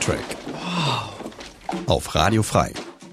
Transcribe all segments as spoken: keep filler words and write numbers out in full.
Soundtrack. Wow. Auf Radio Frei.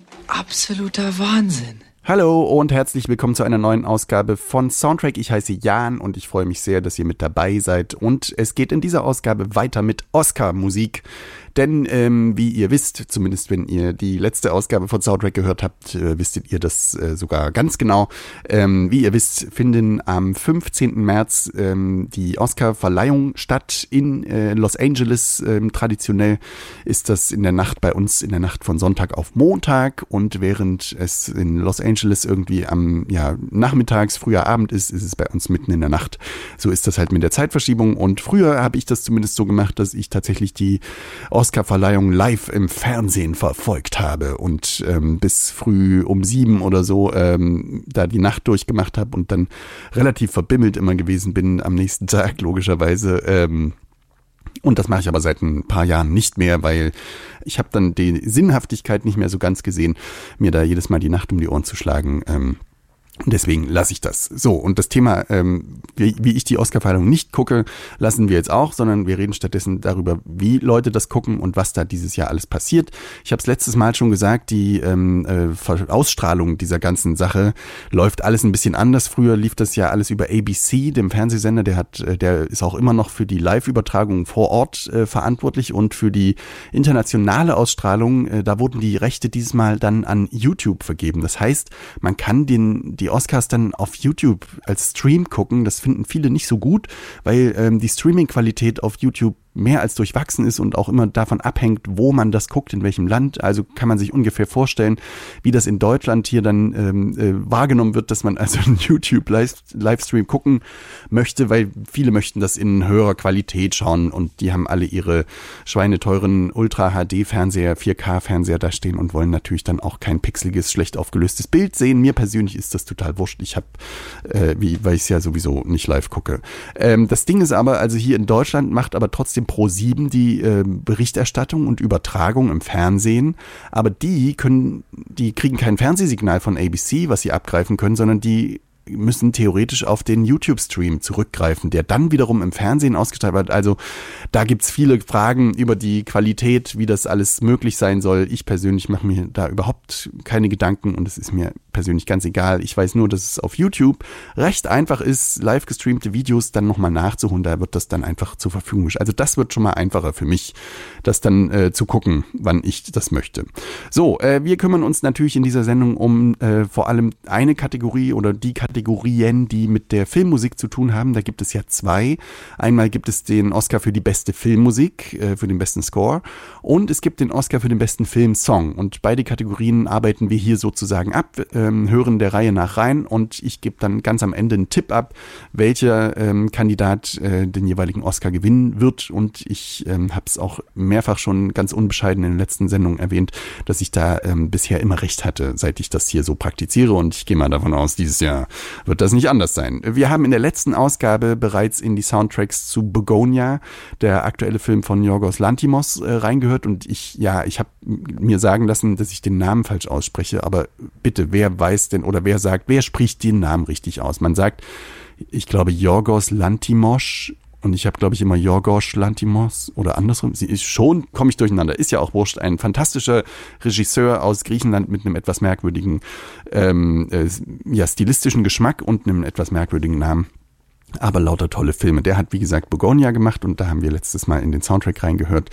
Absoluter Wahnsinn. Hallo und herzlich willkommen zu einer neuen Ausgabe von Soundtrack. Ich heiße Jan und ich freue mich sehr, dass ihr mit dabei seid. Und es geht in dieser Ausgabe weiter mit Oscar-Musik. Denn ähm, wie ihr wisst, zumindest wenn ihr die letzte Ausgabe von Soundtrack gehört habt, äh, wisstet ihr das äh, sogar ganz genau. Ähm, wie ihr wisst, finden am fünfzehnten März ähm, die Oscar-Verleihung statt in äh, Los Angeles. Ähm, traditionell ist das in der Nacht bei uns, in der Nacht von Sonntag auf Montag. Und während es in Los Angeles irgendwie am ja, nachmittags, früher Abend ist, ist es bei uns mitten in der Nacht. So ist das halt mit der Zeitverschiebung. Und früher habe ich das zumindest so gemacht, dass ich tatsächlich die Oscar-Verleihung live im Fernsehen verfolgt habe und ähm, bis früh um sieben oder so ähm, da die Nacht durchgemacht habe und dann relativ verbimmelt immer gewesen bin am nächsten Tag, logischerweise. Ähm, und das mache ich aber seit ein paar Jahren nicht mehr, weil ich habe dann die Sinnhaftigkeit nicht mehr so ganz gesehen, mir da jedes Mal die Nacht um die Ohren zu schlagen. Ähm, Deswegen lasse ich das. So, und das Thema, ähm, wie, wie ich die Oscar-Verleihung nicht gucke, lassen wir jetzt auch, sondern wir reden stattdessen darüber, wie Leute das gucken und was da dieses Jahr alles passiert. Ich habe es letztes Mal schon gesagt, die ähm, äh, Ausstrahlung dieser ganzen Sache läuft alles ein bisschen anders. Früher lief das ja alles über A B C, dem Fernsehsender, der hat, der ist auch immer noch für die Live-Übertragung vor Ort äh, verantwortlich und für die internationale Ausstrahlung, äh, da wurden die Rechte dieses Mal dann an YouTube vergeben. Das heißt, man kann den die Oscars dann auf YouTube als Stream gucken. Das finden viele nicht so gut, weil ähm, die Streaming-Qualität auf YouTube mehr als durchwachsen ist und auch immer davon abhängt, wo man das guckt, in welchem Land. Also kann man sich ungefähr vorstellen, wie das in Deutschland hier dann ähm, äh, wahrgenommen wird, dass man also einen YouTube-Livestream gucken möchte, weil viele möchten das in höherer Qualität schauen und die haben alle ihre schweineteuren Ultra-H D-Fernseher, vier K-Fernseher da stehen und wollen natürlich dann auch kein pixeliges, schlecht aufgelöstes Bild sehen. Mir persönlich ist das total wurscht. Ich habe, äh, wie, weil ich es ja sowieso nicht live gucke. Ähm, das Ding ist aber, also hier in Deutschland macht aber trotzdem Pro sieben die äh, Berichterstattung und Übertragung im Fernsehen, aber die können, die kriegen kein Fernsehsignal von A B C, was sie abgreifen können, sondern die müssen theoretisch auf den YouTube-Stream zurückgreifen, der dann wiederum im Fernsehen ausgestrahlt wird. Also da gibt's viele Fragen über die Qualität, wie das alles möglich sein soll. Ich persönlich mache mir da überhaupt keine Gedanken und es ist mir persönlich ganz egal. Ich weiß nur, dass es auf YouTube recht einfach ist, live gestreamte Videos dann nochmal nachzuholen. Da wird das dann einfach zur Verfügung gestellt. Also das wird schon mal einfacher für mich, das dann äh, zu gucken, wann ich das möchte. So, äh, wir kümmern uns natürlich in dieser Sendung um äh, vor allem eine Kategorie oder die Kategorie, Kategorien, die mit der Filmmusik zu tun haben. Da gibt es ja zwei. Einmal gibt es den Oscar für die beste Filmmusik, äh, für den besten Score und es gibt den Oscar für den besten Filmsong. Und beide Kategorien arbeiten wir hier sozusagen ab, ähm, hören der Reihe nach rein und ich gebe dann ganz am Ende einen Tipp ab, welcher ähm, Kandidat äh, den jeweiligen Oscar gewinnen wird. Und ich ähm, habe es auch mehrfach schon ganz unbescheiden in den letzten Sendungen erwähnt, dass ich da ähm, bisher immer recht hatte, seit ich das hier so praktiziere und ich gehe mal davon aus, dieses Jahr wird das nicht anders sein. Wir haben in der letzten Ausgabe bereits in die Soundtracks zu Begonia, der aktuelle Film von Yorgos Lanthimos, äh, reingehört und ich, ja, ich habe mir sagen lassen, dass ich den Namen falsch ausspreche, aber bitte, wer weiß denn oder wer sagt, wer spricht den Namen richtig aus? Man sagt, ich glaube Yorgos Lanthimos und ich habe, glaube ich, immer Yorgos Lanthimos oder andersrum. Sie ist schon, komme ich durcheinander. Ist ja auch wurscht. Ein fantastischer Regisseur aus Griechenland mit einem etwas merkwürdigen, ähm, äh, ja, stilistischen Geschmack und einem etwas merkwürdigen Namen. Aber lauter tolle Filme. Der hat, wie gesagt, Begonia gemacht und da haben wir letztes Mal in den Soundtrack reingehört.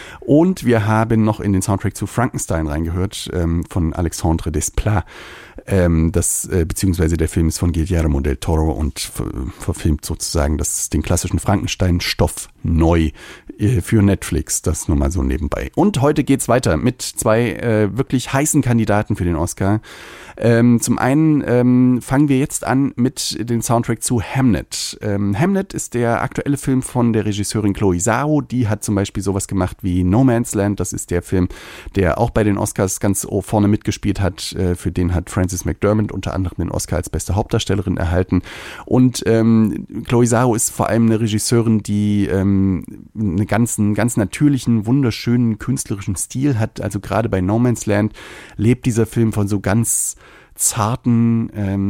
Und wir haben noch in den Soundtrack zu Frankenstein reingehört, ähm, von Alexandre Desplat. Ähm, das, äh, beziehungsweise der Film ist von Guillermo del Toro und ver- verfilmt sozusagen das, den klassischen Frankenstein-Stoff neu äh, für Netflix. Das nur mal so nebenbei. Und heute geht's weiter mit zwei äh, wirklich heißen Kandidaten für den Oscar. Ähm, zum einen ähm, fangen wir jetzt an mit dem Soundtrack zu Hamnet. Ähm, Hamnet ist der aktuelle Film von der Regisseurin Chloe Zhao. Die hat zum Beispiel sowas gemacht wie No Man's Land. Das ist der Film, der auch bei den Oscars ganz vorne mitgespielt hat. Äh, für den hat Frances McDormand unter anderem den Oscar als beste Hauptdarstellerin erhalten. Und ähm, Chloe Zhao ist vor allem eine Regisseurin, die ähm, einen ganz, einen ganz natürlichen, wunderschönen künstlerischen Stil hat. Also gerade bei No Man's Land lebt dieser Film von so ganz zarten, ähm,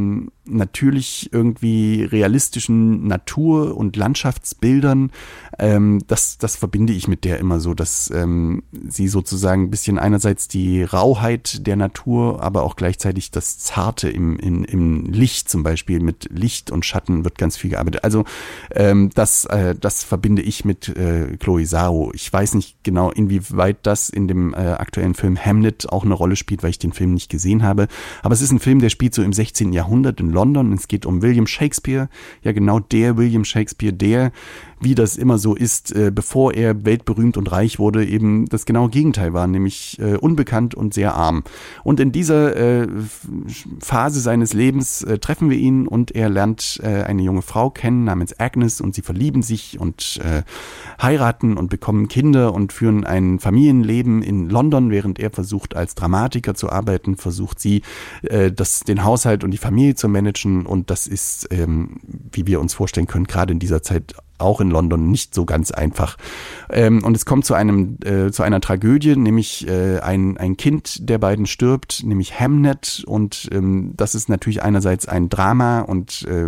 natürlich irgendwie realistischen Natur- und Landschaftsbildern. Ähm, das, das verbinde ich mit der immer so, dass ähm, sie sozusagen ein bisschen einerseits die Rauheit der Natur, aber auch gleichzeitig das Zarte im, im, im Licht zum Beispiel. Mit Licht und Schatten wird ganz viel gearbeitet. Also ähm, das, äh, das verbinde ich mit äh, Chloe Zhao. Ich weiß nicht genau, inwieweit das in dem äh, aktuellen Film Hamlet auch eine Rolle spielt, weil ich den Film nicht gesehen habe. Aber es ist ein Film, der spielt so im sechzehnten Jahrhundert in London. Es geht um William Shakespeare. Ja, genau der William Shakespeare, der, wie das immer so ist, äh, bevor er weltberühmt und reich wurde, eben das genaue Gegenteil war, nämlich äh, unbekannt und sehr arm. Und in dieser äh, Phase seines Lebens äh, treffen wir ihn und er lernt äh, eine junge Frau kennen namens Agnes und sie verlieben sich und äh, heiraten und bekommen Kinder und führen ein Familienleben in London, während er versucht als Dramatiker zu arbeiten, versucht sie äh, das, den Haushalt und die Familie zu managen und das ist, ähm, wie wir uns vorstellen können, gerade in dieser Zeit auch in London nicht so ganz einfach. Ähm, und es kommt zu einem äh, zu einer Tragödie, nämlich äh, ein ein Kind der beiden stirbt, nämlich Hamnet und ähm, das ist natürlich einerseits ein Drama und äh,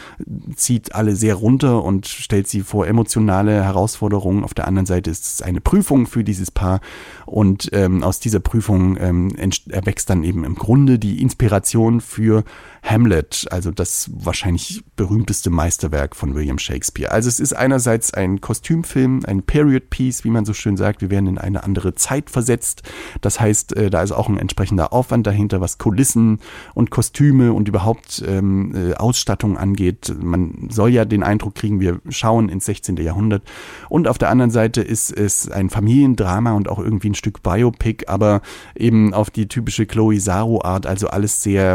zieht alle sehr runter und stellt sie vor emotionale Herausforderungen. Auf der anderen Seite ist es eine Prüfung für dieses Paar und ähm, aus dieser Prüfung ähm, erwächst dann eben im Grunde die Inspiration für Hamlet, also das wahrscheinlich berühmteste Meisterwerk von William Shakespeare. Also es ist einerseits ein Kostümfilm, ein Period Piece, wie man so schön sagt. Wir werden in eine andere Zeit versetzt. Das heißt, äh, da ist auch ein entsprechender Aufwand dahinter, was Kulissen und Kostüme und überhaupt ähm, äh, Ausstattung angeht. Man soll ja den Eindruck kriegen, wir schauen ins sechzehnten Jahrhundert. Und auf der anderen Seite ist es ein Familiendrama und auch irgendwie ein Stück Biopic, aber eben auf die typische Chloe Zhao-Art, also alles sehr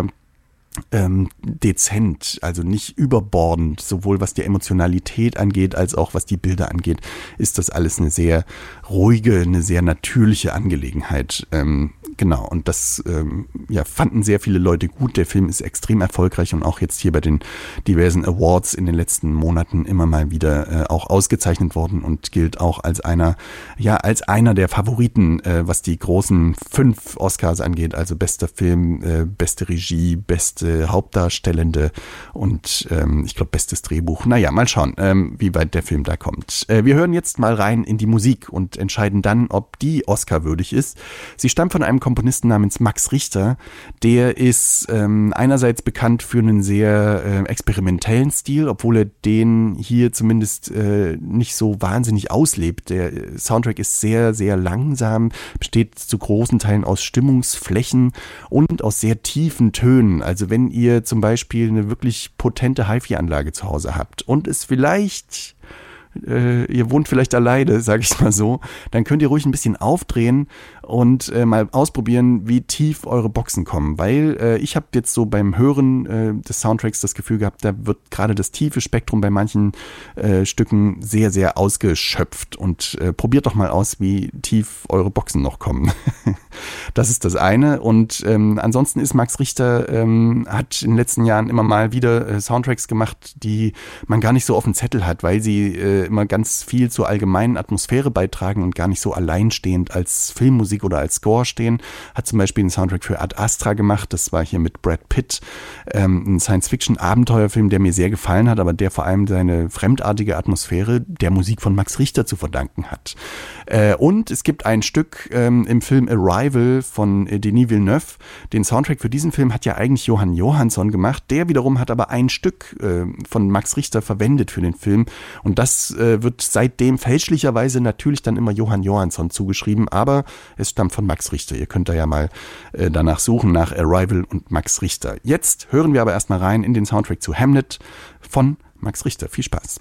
Ähm, dezent, also nicht überbordend, sowohl was die Emotionalität angeht, als auch was die Bilder angeht, ist das alles eine sehr ruhige, eine sehr natürliche Angelegenheit. Ähm, genau, und das ähm, ja, fanden sehr viele Leute gut. Der Film ist extrem erfolgreich und auch jetzt hier bei den diversen Awards in den letzten Monaten immer mal wieder äh, auch ausgezeichnet worden und gilt auch als einer, ja, als einer der Favoriten, äh, was die großen fünf Oscars angeht, also bester Film, äh, beste Regie, beste Hauptdarstellende und ähm, ich glaube bestes Drehbuch. Naja, mal schauen, ähm, wie weit der Film da kommt. Äh, wir hören jetzt mal rein in die Musik und entscheiden dann, ob die Oscar-würdig ist. Sie stammt von einem Komponisten namens Max Richter. Der ist ähm, einerseits bekannt für einen sehr äh, experimentellen Stil, obwohl er den hier zumindest äh, nicht so wahnsinnig auslebt. Der Soundtrack ist sehr, sehr langsam, besteht zu großen Teilen aus Stimmungsflächen und aus sehr tiefen Tönen. Also wenn ihr zum Beispiel eine wirklich potente Hi-Fi-Anlage zu Hause habt und es vielleicht, äh, ihr wohnt vielleicht alleine, sage ich mal so, dann könnt ihr ruhig ein bisschen aufdrehen und äh, mal ausprobieren, wie tief eure Boxen kommen, weil äh, ich habe jetzt so beim Hören äh, des Soundtracks das Gefühl gehabt, da wird gerade das tiefe Spektrum bei manchen äh, Stücken sehr, sehr ausgeschöpft und äh, probiert doch mal aus, wie tief eure Boxen noch kommen. Das ist das eine und ähm, ansonsten ist Max Richter, ähm, hat in den letzten Jahren immer mal wieder äh, Soundtracks gemacht, die man gar nicht so auf dem Zettel hat, weil sie äh, immer ganz viel zur allgemeinen Atmosphäre beitragen und gar nicht so alleinstehend als Filmmusik oder als Score stehen. Hat zum Beispiel einen Soundtrack für Ad Astra gemacht, das war hier mit Brad Pitt, ähm, ein Science-Fiction-Abenteuerfilm, der mir sehr gefallen hat, aber der vor allem seine fremdartige Atmosphäre der Musik von Max Richter zu verdanken hat. Äh, und es gibt ein Stück ähm, im Film Arrival von äh, Denis Villeneuve. Den Soundtrack für diesen Film hat ja eigentlich Johann Johansson gemacht, der wiederum hat aber ein Stück äh, von Max Richter verwendet für den Film und das äh, wird seitdem fälschlicherweise natürlich dann immer Johann Johansson zugeschrieben, aber es stammt von Max Richter. Ihr könnt da ja mal äh, danach suchen, nach Arrival und Max Richter. Jetzt hören wir aber erstmal rein in den Soundtrack zu Hamlet von Max Richter. Viel Spaß.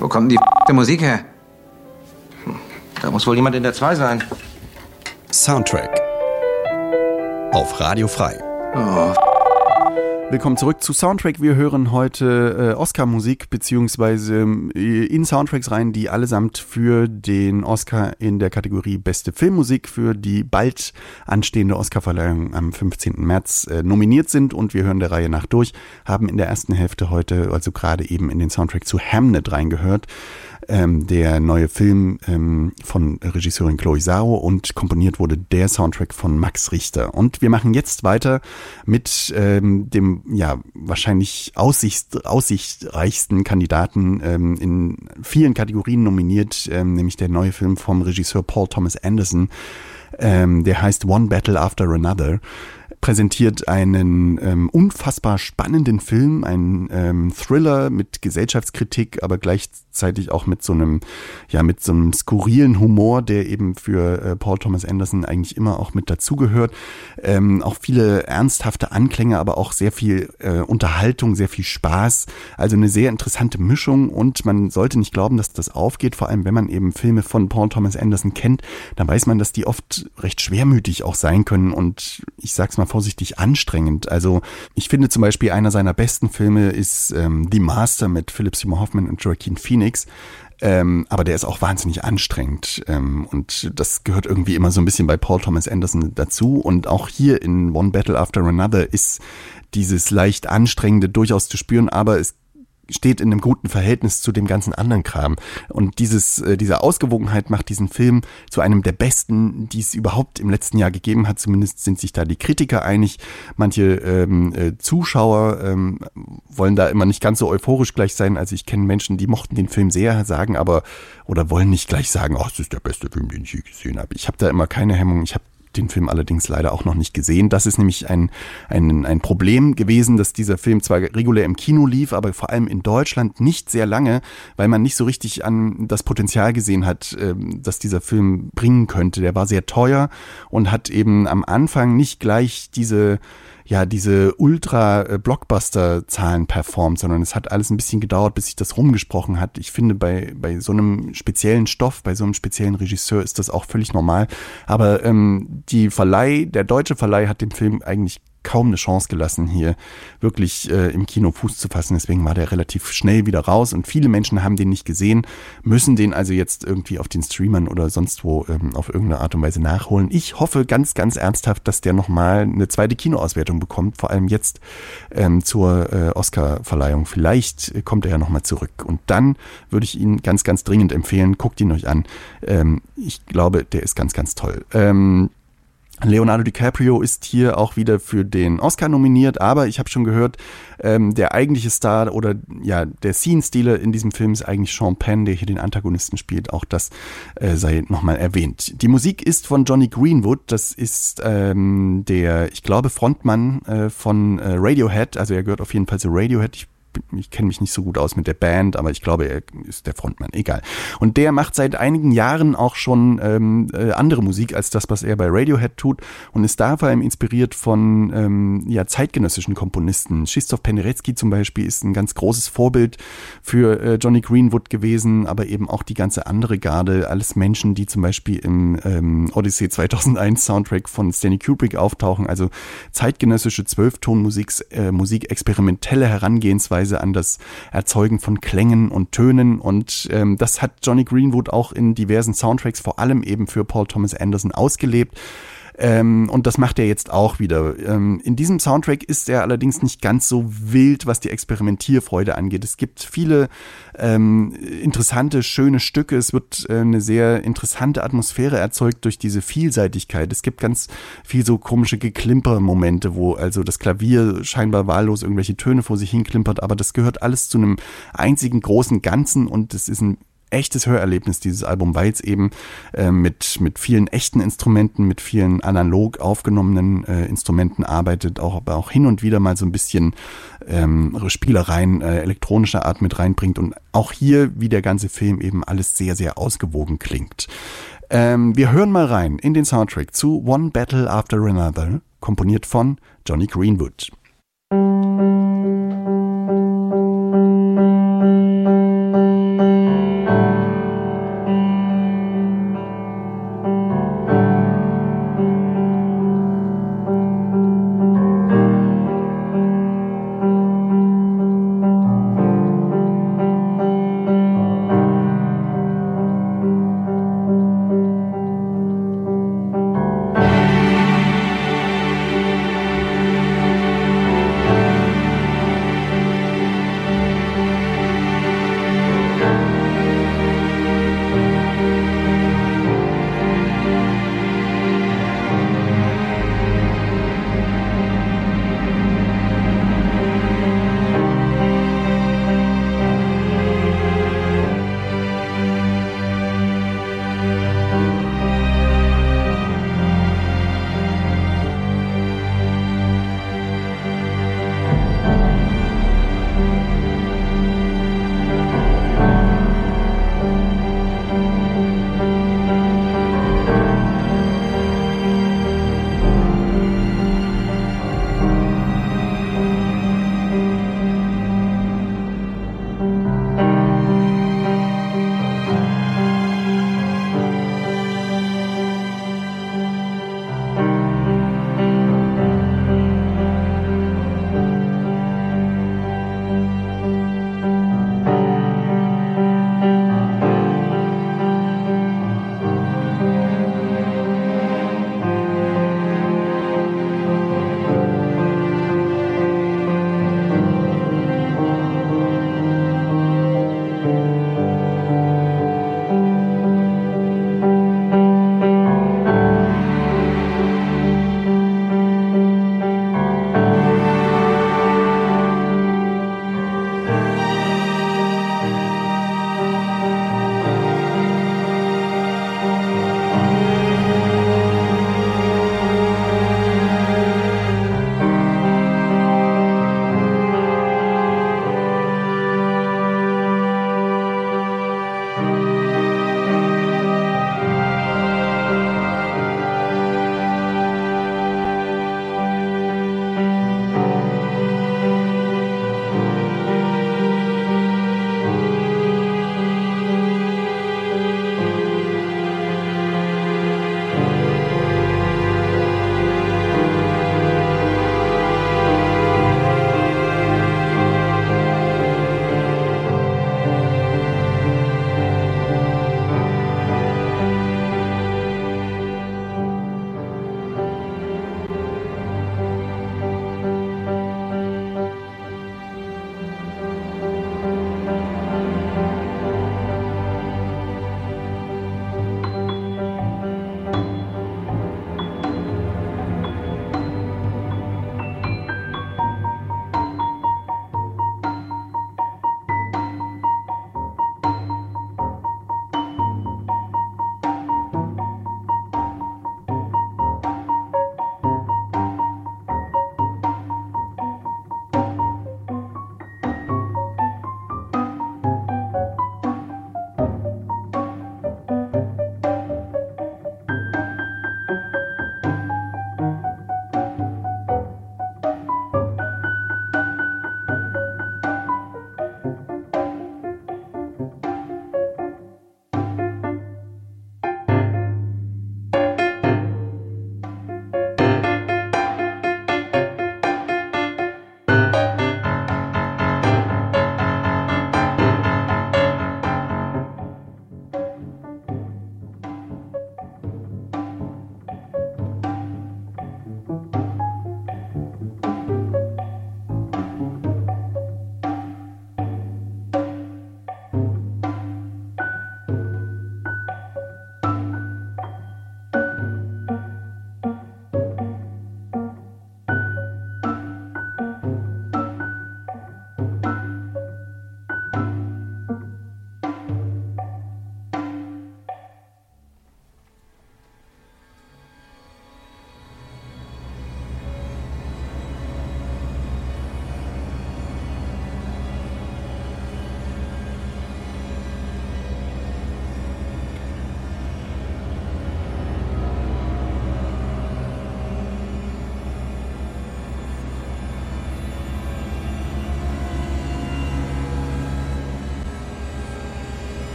Wo kommt denn die Musik her? Hm, da muss wohl jemand in der zwei sein. Soundtrack auf Radio Frei. Oh. Willkommen zurück zu Soundtrack. Wir hören heute äh, Oscar-Musik, beziehungsweise äh, in Soundtracks rein, die allesamt für den Oscar in der Kategorie Beste Filmmusik für die bald anstehende Oscarverleihung am fünfzehnten März äh, nominiert sind. Und wir hören der Reihe nach durch, haben in der ersten Hälfte heute, also gerade eben in den Soundtrack zu Hamnet reingehört. Ähm, der neue Film ähm, von Regisseurin Chloe Zhao, und komponiert wurde der Soundtrack von Max Richter. Und wir machen jetzt weiter mit ähm, dem ja wahrscheinlich aussicht, aussichtsreichsten Kandidaten ähm, in vielen Kategorien nominiert, ähm, nämlich der neue Film vom Regisseur Paul Thomas Anderson. Ähm, der heißt One Battle After Another. Präsentiert einen ähm, unfassbar spannenden Film, einen ähm, Thriller mit Gesellschaftskritik, aber gleichzeitig auch mit so einem, ja, mit so einem skurrilen Humor, der eben für äh, Paul Thomas Anderson eigentlich immer auch mit dazugehört. Ähm, auch viele ernsthafte Anklänge, aber auch sehr viel äh, Unterhaltung, sehr viel Spaß. Also eine sehr interessante Mischung, und man sollte nicht glauben, dass das aufgeht, vor allem wenn man eben Filme von Paul Thomas Anderson kennt, dann weiß man, dass die oft recht schwermütig auch sein können, und ich sag's mal vorsichtig anstrengend. Also ich finde zum Beispiel, einer seiner besten Filme ist ähm, The Master mit Philip Seymour Hoffman und Joaquin Phoenix. Ähm, aber der ist auch wahnsinnig anstrengend, ähm, und das gehört irgendwie immer so ein bisschen bei Paul Thomas Anderson dazu. Und auch hier in One Battle After Another ist dieses leicht Anstrengende durchaus zu spüren, aber es steht in einem guten Verhältnis zu dem ganzen anderen Kram. Und dieses, äh, diese Ausgewogenheit macht diesen Film zu einem der besten, die es überhaupt im letzten Jahr gegeben hat. Zumindest sind sich da die Kritiker einig. Manche ähm, äh, Zuschauer ähm, wollen da immer nicht ganz so euphorisch gleich sein. Also ich kenne Menschen, die mochten den Film sehr, sagen aber, oder wollen nicht gleich sagen, oh, das ist der beste Film, den ich je gesehen habe. Ich habe da immer keine Hemmung. Ich habe den Film allerdings leider auch noch nicht gesehen. Das ist nämlich ein, ein, ein Problem gewesen, dass dieser Film zwar regulär im Kino lief, aber vor allem in Deutschland nicht sehr lange, weil man nicht so richtig an das Potenzial gesehen hat, dass dieser Film bringen könnte. Der war sehr teuer und hat eben am Anfang nicht gleich diese ja, diese Ultra-Blockbuster-Zahlen performt, sondern es hat alles ein bisschen gedauert, bis sich das rumgesprochen hat. Ich finde, bei bei so einem speziellen Stoff, bei so einem speziellen Regisseur ist das auch völlig normal. Aber ähm, die Verleih, der deutsche Verleih hat dem Film eigentlich kaum eine Chance gelassen, hier wirklich äh, im Kino Fuß zu fassen. Deswegen war der relativ schnell wieder raus, und viele Menschen haben den nicht gesehen, müssen den also jetzt irgendwie auf den Streamern oder sonst wo ähm, auf irgendeine Art und Weise nachholen. Ich hoffe ganz, ganz ernsthaft, dass der nochmal eine zweite Kinoauswertung bekommt, vor allem jetzt ähm, zur äh, Oscar-Verleihung. Vielleicht äh, kommt er ja nochmal zurück, und dann würde ich ihn ganz, ganz dringend empfehlen. Guckt ihn euch an. Ähm, ich glaube, der ist ganz, ganz toll. Ähm, Leonardo DiCaprio ist hier auch wieder für den Oscar nominiert, aber ich habe schon gehört, ähm, der eigentliche Star oder ja der Scene-Stealer in diesem Film ist eigentlich Sean Penn, der hier den Antagonisten spielt. Auch das äh, sei nochmal erwähnt. Die Musik ist von Jonny Greenwood. Das ist ähm, der, ich glaube, Frontmann äh, von äh, Radiohead. Also er gehört auf jeden Fall zu Radiohead. Ich Ich kenne mich nicht so gut aus mit der Band, aber ich glaube, er ist der Frontmann, egal. Und der macht seit einigen Jahren auch schon ähm, äh, andere Musik als das, was er bei Radiohead tut, und ist da vor allem inspiriert von ähm, ja, zeitgenössischen Komponisten. Krzysztof Penderecki zum Beispiel ist ein ganz großes Vorbild für äh, Jonny Greenwood gewesen, aber eben auch die ganze andere Garde, alles Menschen, die zum Beispiel im ähm, Odyssey zweitausendeins Soundtrack von Stanley Kubrick auftauchen, also zeitgenössische Zwölftonmusik, äh, Musik, experimentelle Herangehensweise an das Erzeugen von Klängen und Tönen, und ähm, das hat Jonny Greenwood auch in diversen Soundtracks, vor allem eben für Paul Thomas Anderson, ausgelebt. Ähm, und das macht er jetzt auch wieder. Ähm, in diesem Soundtrack ist er allerdings nicht ganz so wild, was die Experimentierfreude angeht. Es gibt viele ähm, interessante, schöne Stücke. Es wird äh, eine sehr interessante Atmosphäre erzeugt durch diese Vielseitigkeit. Es gibt ganz viel so komische Geklimper-Momente, wo also das Klavier scheinbar wahllos irgendwelche Töne vor sich hinklimpert, aber das gehört alles zu einem einzigen großen Ganzen, und es ist ein echtes Hörerlebnis, dieses Album, weil es eben äh, mit mit vielen echten Instrumenten, mit vielen analog aufgenommenen äh, Instrumenten arbeitet, auch aber auch hin und wieder mal so ein bisschen ähm, Spielereien äh, elektronischer Art mit reinbringt, und auch hier, wie der ganze Film, eben alles sehr, sehr ausgewogen klingt. Ähm, wir hören mal rein in den Soundtrack zu One Battle After Another, komponiert von Jonny Greenwood.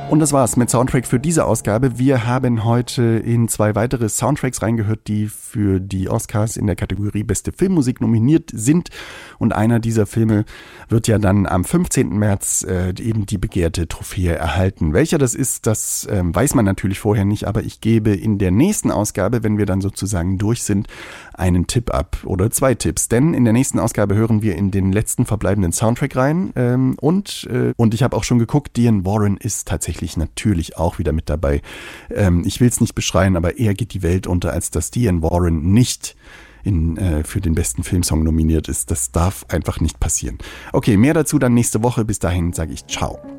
Und das war's mit Soundtrack für diese Ausgabe. Wir haben heute in zwei weitere Soundtracks reingehört, die für die Oscars in der Kategorie Beste Filmmusik nominiert sind. Und einer dieser Filme wird ja dann am fünfzehnten März äh, eben die begehrte Trophäe erhalten. Welcher das ist, das äh, weiß man natürlich vorher nicht, aber ich gebe in der nächsten Ausgabe, wenn wir dann sozusagen durch sind, einen Tipp ab oder zwei Tipps. Denn in der nächsten Ausgabe hören wir in den letzten verbleibenden Soundtrack rein. Ähm, und, äh, und ich habe auch schon geguckt, Diane Warren ist tatsächlich natürlich auch wieder mit dabei. Ähm, ich will es nicht beschreien, aber eher geht die Welt unter, als dass Diane Warren nicht in, äh, für den besten Filmsong nominiert ist. Das darf einfach nicht passieren. Okay, mehr dazu dann nächste Woche. Bis dahin sage ich ciao.